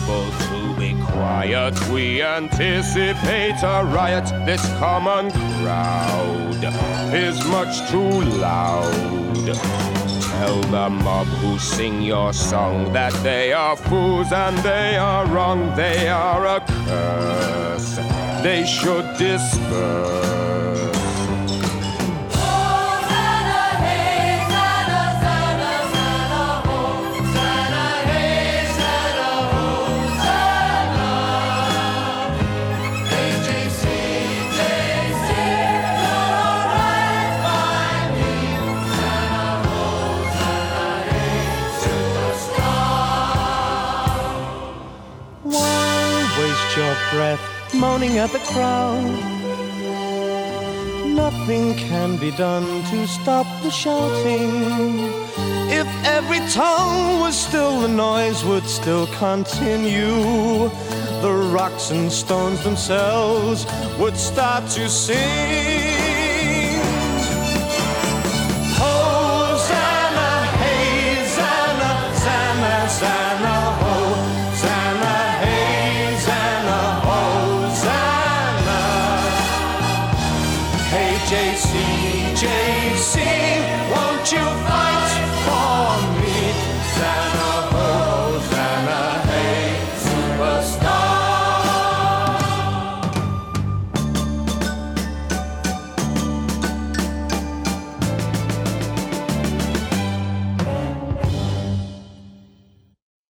people to be quiet. We anticipate a riot. This common crowd is much too loud. Tell the mob who sing your song that they are fools and they are wrong. They are a curse. They should disperse. Your breath moaning at the crowd. Nothing can be done to stop the shouting. If every tongue was still, the noise would still continue. The rocks and stones themselves would start to sing. Hosanna, hey, Zanna, Zanna, Zanna, Hosanna. JC, JC, won't you fight for